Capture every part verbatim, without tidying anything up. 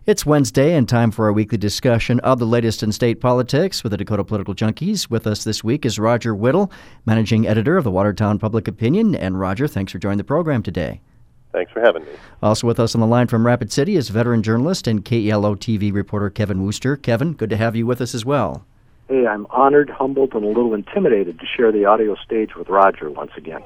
It's Wednesday and time for our weekly discussion of the latest in state politics with the Dakota Political Junkies. With us this week is Roger Whittle, managing editor of the Watertown Public Opinion. And Roger, thanks for joining the program today. Thanks for having me. Also with us on the line from Rapid City is veteran journalist and K E L O T V reporter Kevin Wooster. Kevin, good to have you with us as well. Hey, I'm honored, humbled, and a little intimidated to share the audio stage with Roger once again.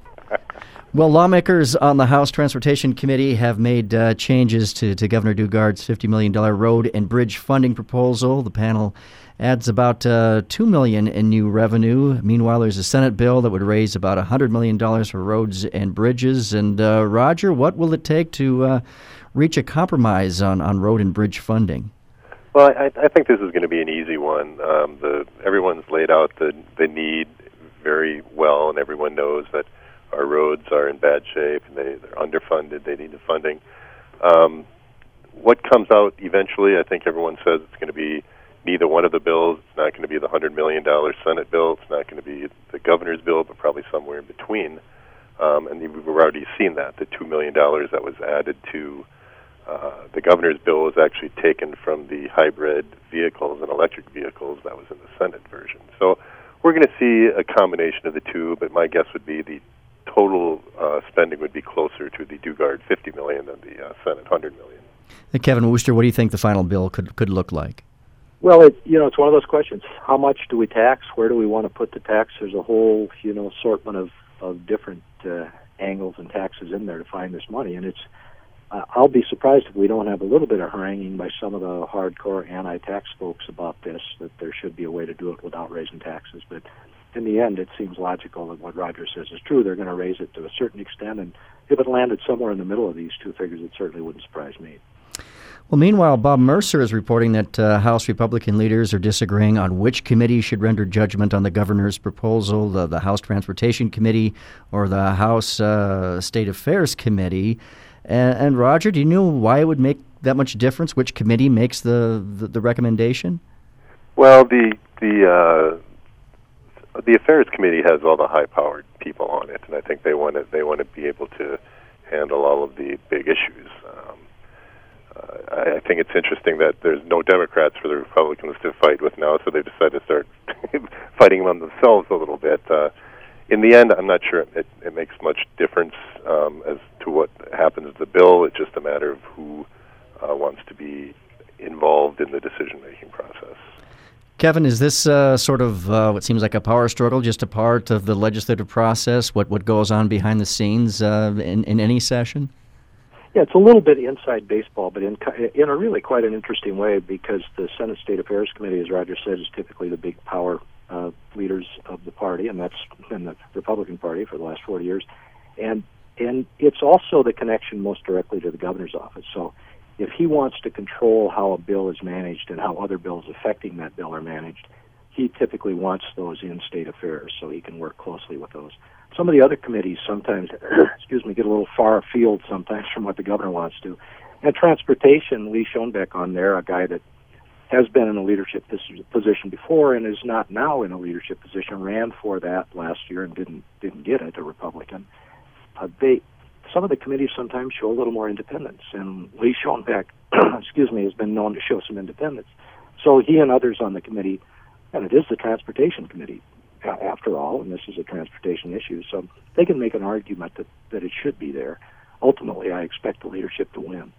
Well, lawmakers on the House Transportation Committee have made uh, changes to, to Governor Daugaard's fifty million dollars road and bridge funding proposal. The panel adds about uh, two million dollars in new revenue. Meanwhile, there's a Senate bill that would raise about one hundred million dollars for roads and bridges. And, uh, Roger, what will it take to uh, reach a compromise on, on road and bridge funding? Well, I, I think this is going to be an easy one. Um, the everyone's laid out the, the need very well, and everyone knows that our roads are in bad shape, and they, they're underfunded. They need the funding. Um, what comes out eventually, I think everyone says it's going to be neither one of the bills. It's not going to be the one hundred million dollars Senate bill. It's not going to be the governor's bill, but probably somewhere in between. Um, and we've already seen that. The two million dollars that was added to uh, the governor's bill was actually taken from the hybrid vehicles and electric vehicles that was in the Senate version. So we're going to see a combination of the two, but my guess would be the total uh, spending would be closer to the Daugaard fifty million dollars than the uh, Senate one hundred million dollars. Hey, Kevin Wooster, what do you think the final bill could could look like? Well, it, you know, it's one of those questions. How much do we tax? Where do we want to put the tax? There's a whole, you know, assortment of, of different uh, angles and taxes in there to find this money. And it's, uh, I'll be surprised if we don't have a little bit of haranguing by some of the hardcore anti-tax folks about this, that there should be a way to do it without raising taxes. But in the end, it seems logical that what Roger says is true. They're going to raise it to a certain extent, and if it landed somewhere in the middle of these two figures, it certainly wouldn't surprise me. Well, meanwhile, Bob Mercer is reporting that uh, House Republican leaders are disagreeing on which committee should render judgment on the governor's proposal, the, the House Transportation Committee or the House uh, State Affairs Committee. And, and Roger, do you know why it would make that much difference which committee makes the, the, the recommendation? Well, the the uh, the Affairs Committee has all the high-powered people on it, and I think they want to they want to be able to handle all of the big issues. Um, uh, I, I think it's interesting that there's no Democrats for the Republicans to fight with now, so they've decided to start fighting among themselves a little bit. Uh, in the end, I'm not sure it, it makes much difference um, as to what happens to the bill. It's just a matter of who uh, wants to be involved in the decision-making process. Kevin, is this uh, sort of uh, what seems like a power struggle, just a part of the legislative process, what, what goes on behind the scenes uh, in, in any session? Yeah, it's a little bit inside baseball, but in in a really quite an interesting way, because the Senate State Affairs Committee, as Roger said, is typically the big power uh, leaders of the party, and that's been the Republican Party for the last forty years. And and it's also the connection most directly to the governor's office. So if he wants to control how a bill is managed and how other bills affecting that bill are managed, he typically wants those in state affairs so he can work closely with those. Some of the other committees sometimes, excuse me, get a little far afield sometimes from what the governor wants to. And transportation, Lee Schoenbeck on there, a guy that has been in a leadership position before and is not now in a leadership position, ran for that last year and didn't didn't get it, a Republican. Uh, they Some of the committees sometimes show a little more independence, and Lee Schoenbeck, excuse me, has been known to show some independence. So he and others on the committee, and it is the Transportation Committee, after all, and this is a transportation issue, so they can make an argument that, that it should be there. Ultimately, I expect the leadership to win.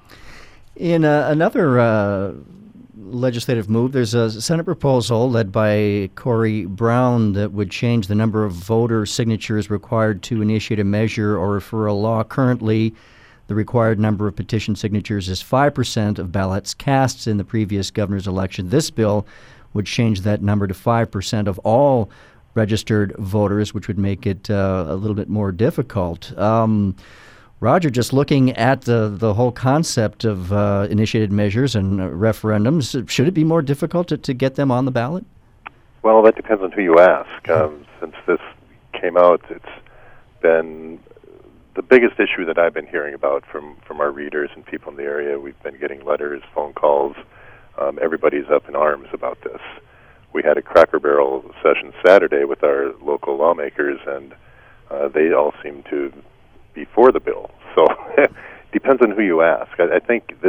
In uh, another uh, legislative move, there's a Senate proposal led by Corey Brown that would change the number of voter signatures required to initiate a measure or refer a law. Currently, the required number of petition signatures is five percent of ballots cast in the previous governor's election. This bill would change that number to five percent of all registered voters, which would make it uh, a little bit more difficult. Um, Roger, just looking at the, the whole concept of uh, initiated measures and uh, referendums, should it be more difficult to, to get them on the ballot? Well, that depends on who you ask. Um, since this came out, it's been the biggest issue that I've been hearing about from, from our readers and people in the area. We've been getting letters, phone calls. Um, everybody's up in arms about this. We had a Cracker Barrel session Saturday with our local lawmakers, and uh, they all seem to be for the bill. So it depends on who you ask. I, I think this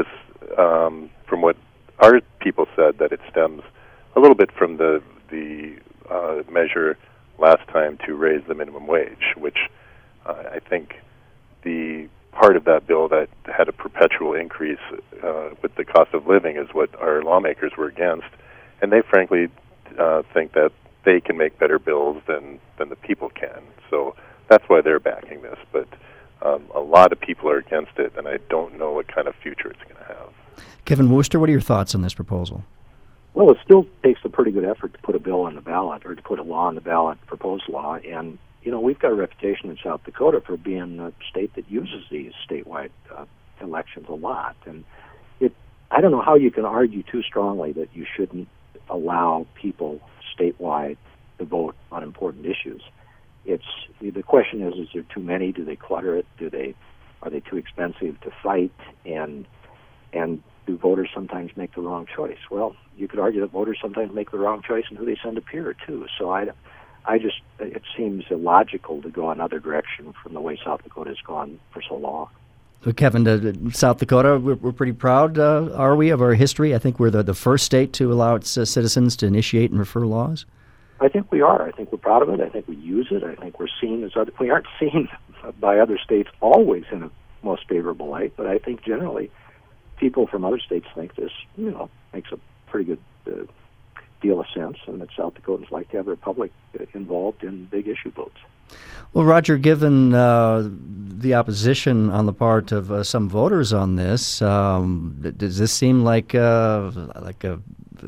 um, from what our people said, that it stems a little bit from the the uh, measure last time to raise the minimum wage, which uh, I think the part of that bill that had a perpetual increase uh, with the cost of living is what our lawmakers were against, and they frankly uh, think that they can make better bills than, than the people can. So that's why they're backing this. But um, a lot of people are against it, and I don't know what kind of future it's going to have. Kevin Wooster, what are your thoughts on this proposal? Well, it still takes a pretty good effort to put a bill on the ballot, or to put a law on the ballot, proposed law. And, you know, we've got a reputation in South Dakota for being a state that uses these statewide uh, elections a lot. And it, I don't know how you can argue too strongly that you shouldn't allow people statewide to vote on important issues. It's the question is: is there too many? Do they clutter it? Do they are they too expensive to fight? And and do voters sometimes make the wrong choice? Well, you could argue that voters sometimes make the wrong choice in who they send appear too. So I, I just it seems illogical to go another direction from the way South Dakota has gone for so long. So Kevin, uh, South Dakota, we're, we're pretty proud, uh, are we, of our history? I think we're the, the first state to allow its uh, citizens to initiate and refer laws. I think we are. I think we're proud of it. I think we use it. I think we're seen as other. We aren't seen by other states always in a most favorable light, but I think generally people from other states think this, you know, makes a pretty good uh, deal of sense, and that South Dakotans like to have their public uh, involved in big issue votes. Well, Roger, given uh, the opposition on the part of uh, some voters on this, um, does this seem like uh, like a,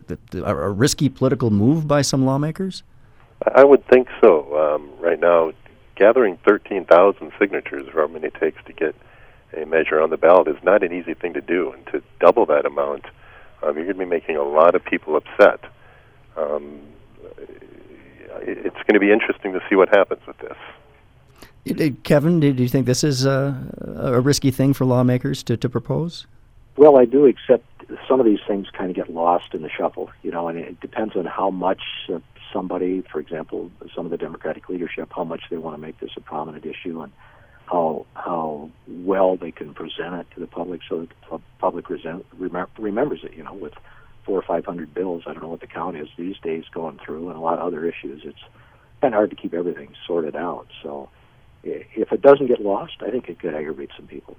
a risky political move by some lawmakers? I would think so. Um, right now, gathering thirteen thousand signatures, or how many it takes to get a measure on the ballot, is not an easy thing to do. And to double that amount, um, you're going to be making a lot of people upset. Um, it's going to be interesting to see what happens with this. Kevin, do you think this is a, a risky thing for lawmakers to, to propose? Well, I do, except some of these things kind of get lost in the shuffle, you know, and it depends on how much uh, somebody, for example, some of the Democratic leadership, how much they want to make this a prominent issue, and how how well they can present it to the public so that the public resent, remem- remembers it, you know, with four or five hundred bills. I don't know what the count is these days going through, and a lot of other issues. It's kind of hard to keep everything sorted out. So if it doesn't get lost, I think it could aggravate some people.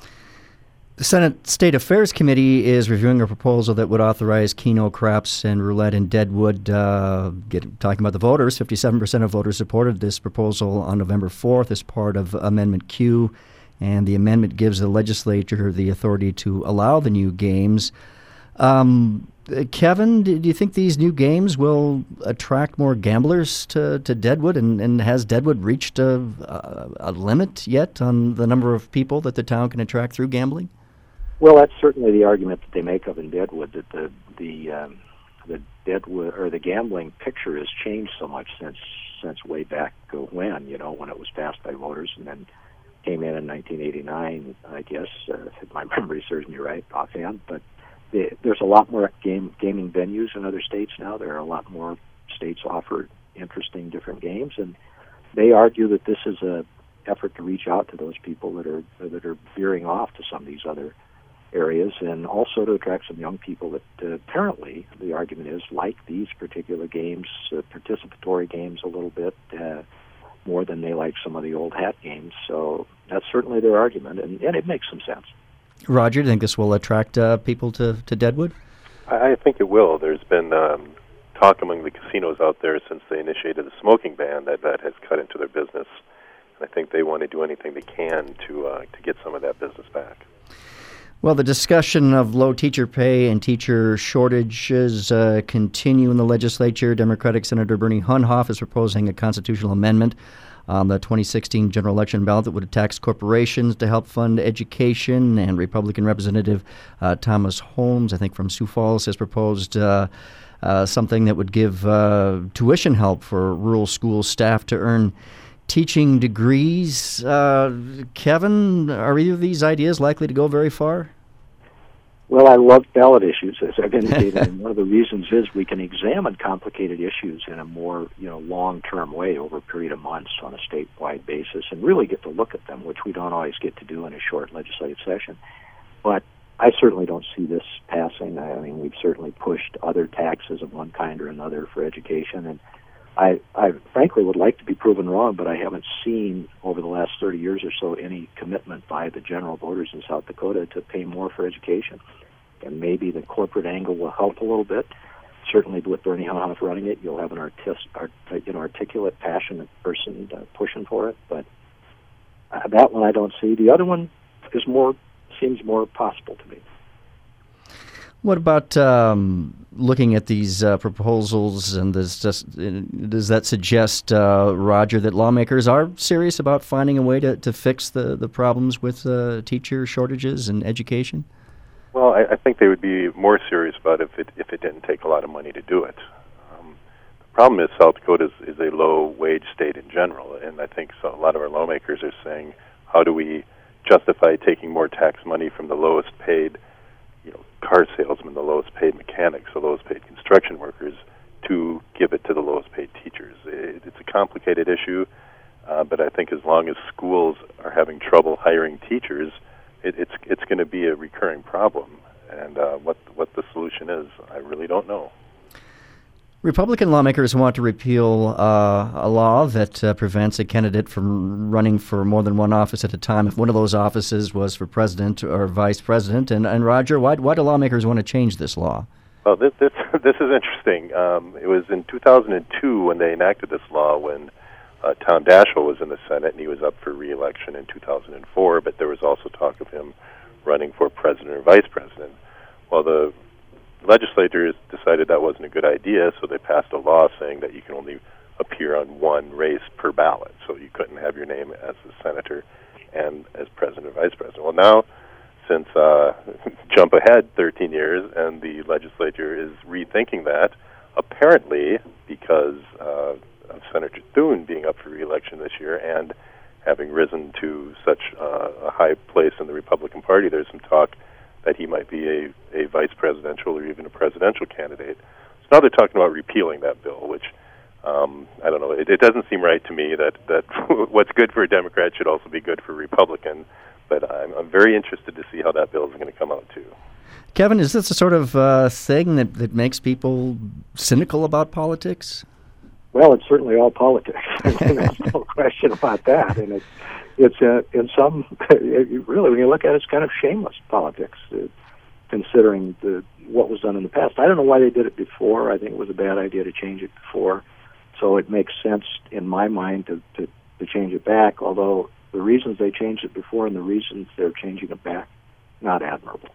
The Senate State Affairs Committee is reviewing a proposal that would authorize Keno, craps, and roulette in Deadwood. Uh, get, talking about the voters, fifty-seven percent of voters supported this proposal on November fourth as part of Amendment Q, and the amendment gives the legislature the authority to allow the new games. Um, Kevin, do you think these new games will attract more gamblers to, to Deadwood, and, and has Deadwood reached a, a, a limit yet on the number of people that the town can attract through gambling? Well, that's certainly the argument that they make of in Deadwood, that the the um, the Deadwood or the gambling picture has changed so much since since way back when, you know, when it was passed by voters and then came in in nineteen eighty-nine, I guess, uh, if my memory serves me right offhand. But the, there's a lot more game gaming venues in other states now. There are a lot more states offer interesting different games, and they argue that this is a effort to reach out to those people that are that are veering off to some of these other areas, and also to attract some young people that uh, apparently, the argument is, like these particular games, uh, participatory games a little bit, uh, more than they like some of the old hat games. So that's certainly their argument, and, and it makes some sense. Roger, do you think this will attract uh, people to, to Deadwood? I, I think it will. There's been um, talk among the casinos out there since they initiated the smoking ban that that has cut into their business. And I think they want to do anything they can to uh, to get some of that business back. Well, the discussion of low teacher pay and teacher shortages uh, continue in the legislature. Democratic Senator Bernie Hunhoff is proposing a constitutional amendment on the twenty sixteen general election ballot that would tax corporations to help fund education. And Republican Representative uh, Thomas Holmes, I think from Sioux Falls, has proposed uh, uh, something that would give uh, tuition help for rural school staff to earn teaching degrees. Uh, Kevin, are either of these ideas likely to go very far? Well, I love ballot issues, as I've indicated, and one of the reasons is we can examine complicated issues in a more, you know, long-term way over a period of months on a statewide basis, and really get to look at them, which we don't always get to do in a short legislative session. But I certainly don't see this passing. I mean, we've certainly pushed other taxes of one kind or another for education, and I, I frankly would like to be proven wrong, but I haven't seen over the last thirty years or so any commitment by the general voters in South Dakota to pay more for education. And maybe the corporate angle will help a little bit. Certainly with Bernie Hauhoff running it, you'll have an artist, art, you know, articulate, passionate person uh, pushing for it. But uh, that one I don't see. The other one is more seems more possible to me. What about um, looking at these uh, proposals, and does, just, does that suggest, uh, Roger, that lawmakers are serious about finding a way to, to fix the, the problems with uh, teacher shortages and education? Well, I, I think they would be more serious about it if it, if it didn't take a lot of money to do it. Um, the problem is South Dakota is, is a low-wage state in general, and I think so, a lot of our lawmakers are saying, how do we justify taking more tax money from the lowest-paid, you know, car salesmen, the lowest-paid mechanics, the lowest-paid construction workers, to give it to the lowest-paid teachers? It, it's a complicated issue, uh, but I think as long as schools are having trouble hiring teachers, it, it's it's going to be a recurring problem. And uh, what what the solution is, I really don't know. Republican lawmakers want to repeal uh, a law that uh, prevents a candidate from running for more than one office at a time if one of those offices was for president or vice president. And, and Roger, why, why do lawmakers want to change this law? Well, this this, this is interesting. Um, it was in two thousand two when they enacted this law, when uh, Tom Daschle was in the Senate, and he was up for re-election in two thousand four, but there was also talk of him running for president or vice president. Well, the legislators decided that wasn't a good idea, so they passed a law saying that you can only appear on one race per ballot. So you couldn't have your name as a senator and as president or vice president. Well, now, since uh, jump ahead thirteen years, and the legislature is rethinking that, apparently because uh, of Senator Thune being up for re-election this year and having risen to such uh, a high place in the Republican Party, there's some talk that he might be a, a vice presidential or even a presidential candidate. So now they're talking about repealing that bill, which, um, I don't know, it, it doesn't seem right to me that, that what's good for a Democrat should also be good for a Republican, but I'm, I'm very interested to see how that bill is going to come out, too. Kevin, is this a sort of uh, thing that, that makes people cynical about politics? Well, it's certainly all politics. There's no question about that. And it's, it's uh, in some, really, when you look at it, it's kind of shameless politics, uh, considering the what was done in the past. I don't know why they did it before. I think it was a bad idea to change it before. So it makes sense in my mind to, to, to change it back, although the reasons they changed it before and the reasons they're changing it back, not admirable.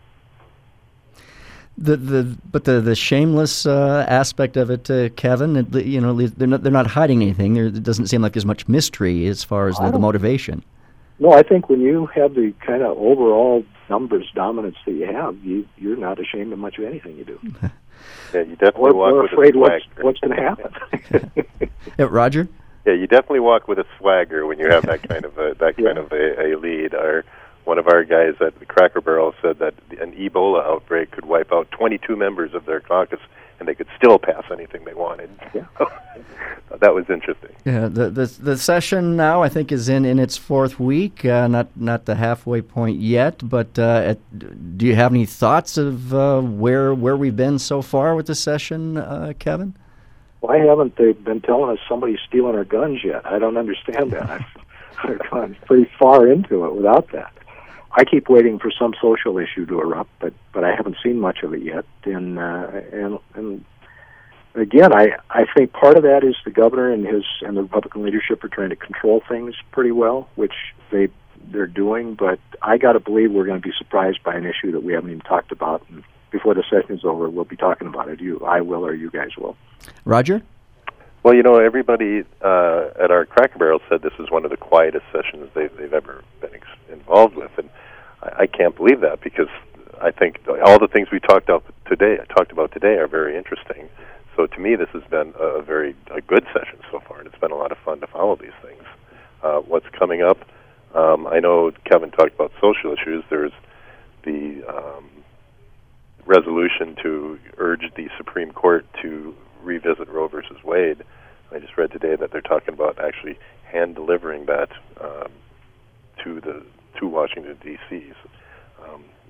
The the but the the shameless uh, aspect of it, uh, Kevin, it, you know, they're not they're not hiding anything. There it doesn't seem like there's much mystery as far as the, the motivation. No, I think when you have the kind of overall numbers dominance that you have, you you're not ashamed of much of anything you do. Yeah, you definitely or, walk or with afraid a what's swagger. what's going to happen. Yeah, Roger. Yeah, you definitely walk with a swagger when you have that kind of a, that kind Yeah. of a, a lead. Our one of our guys at the Cracker Barrel said that an Ebola outbreak could wipe out twenty-two members of their caucus, and they could still pass anything they wanted. Yeah. That was interesting. Yeah, the, the the session now I think is in, in its fourth week, uh, not not the halfway point yet. But uh, at, do you have any thoughts of uh, where where we've been so far with the session, uh, Kevin? Why haven't they been telling us somebody's stealing our guns yet? I don't understand that. I've, I've gone pretty far into it without that. I keep waiting for some social issue to erupt, but, but I haven't seen much of it yet. And uh, and and again, I, I think part of that is the governor and his and the Republican leadership are trying to control things pretty well, which they they're doing. But I got to believe we're going to be surprised by an issue that we haven't even talked about. And before the session is over, we'll be talking about it. You, I will, or you guys will. Roger? Well, you know, everybody uh, at our Cracker Barrel said this is one of the quietest sessions they've, they've ever been ex- involved with, and I, I can't believe that, because I think all the things we talked about today, talked about today, are very interesting. So to me, this has been a very a good session so far, and it's been a lot of fun to follow these things. Uh, what's coming up? Um, I know Kevin talked about social issues. There's the um, resolution to urge the Supreme Court to revisit Roe versus Wade. I just read today that they're talking about actually hand delivering that um, to the to Washington D C. Um,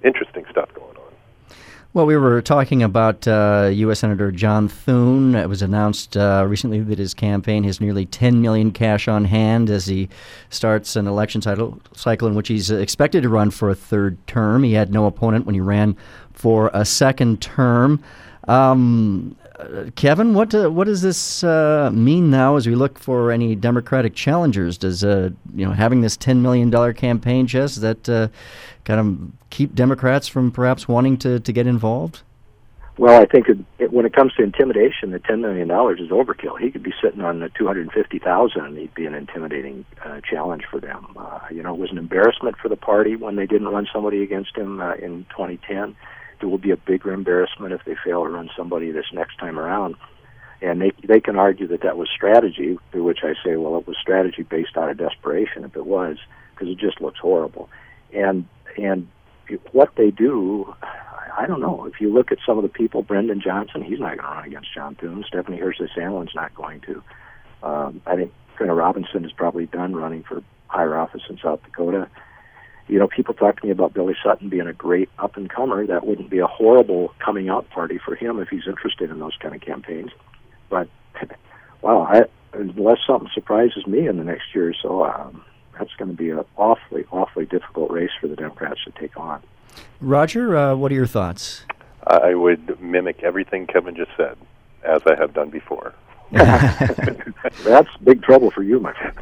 interesting stuff going on. Well, we were talking about uh, U S Senator John Thune. It was announced uh, recently that his campaign has nearly ten million dollars cash on hand as he starts an election cycle, cycle in which he's expected to run for a third term. He had no opponent when he ran for a second term. Um, Kevin, what uh, what does this uh, mean now as we look for any Democratic challengers? Does uh, you know having this ten million dollars campaign chest, does that uh, kind of keep Democrats from perhaps wanting to, to get involved? Well, I think it, it, when it comes to intimidation, the ten million dollars is overkill. He could be sitting on the two hundred fifty thousand dollars and he'd be an intimidating uh, challenge for them. Uh, you know, it was an embarrassment for the party when they didn't run somebody against him uh, in twenty ten. It will be a bigger embarrassment if they fail to run somebody this next time around. And they they can argue that that was strategy, to which I say, well, it was strategy based out of desperation, if it was, because it just looks horrible. And and what they do, I don't know. If you look at some of the people, Brendan Johnson, he's not going to run against John Thune. Stephanie Herseth-Sandlin's not going to. Um, I think Colonel Robinson is probably done running for higher office in South Dakota. You know, people talk to me about Billy Sutton being a great up-and-comer. That wouldn't be a horrible coming-out party for him if he's interested in those kind of campaigns. But, wow, I, unless something surprises me in the next year or so, um, that's going to be an awfully, awfully difficult race for the Democrats to take on. Roger, uh, what are your thoughts? I would mimic everything Kevin just said, as I have done before. That's big trouble for you, my friend.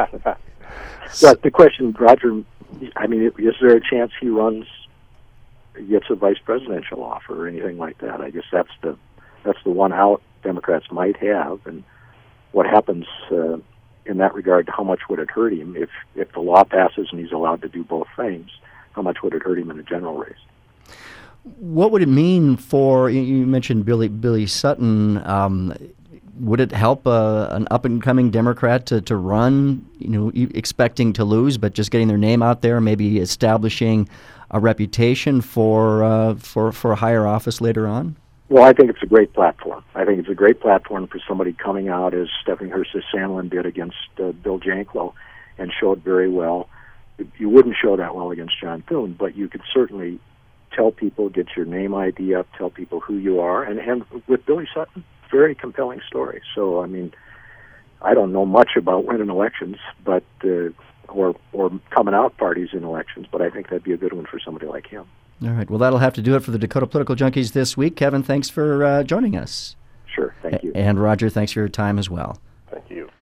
But the question, Roger, I mean, is there a chance he runs, gets a vice presidential offer or anything like that? I guess that's the that's the one out Democrats might have, and what happens uh, in that regard? How much would it hurt him if if the law passes and he's allowed to do both things? How much would it hurt him in a general race? What would it mean for, you mentioned Billy Billy Sutton, um, would it help uh, an up-and-coming Democrat to, to run, you know, expecting to lose, but just getting their name out there, maybe establishing a reputation for uh, for for a higher office later on? Well, I think it's a great platform. I think it's a great platform for somebody coming out as Stephanie Herseth-Sandlin did against uh, Bill Janklow and showed very well. You wouldn't show that well against John Thune, but you could certainly tell people, get your name I D up, tell people who you are. And, and with Billy Sutton, very compelling story. So, I mean, I don't know much about winning elections, but uh, or or coming out parties in elections, but I think that'd be a good one for somebody like him. All right. Well, that'll have to do it for the Dakota Political Junkies this week. Kevin, thanks for uh, joining us. Sure. Thank you. And Roger, thanks for your time as well.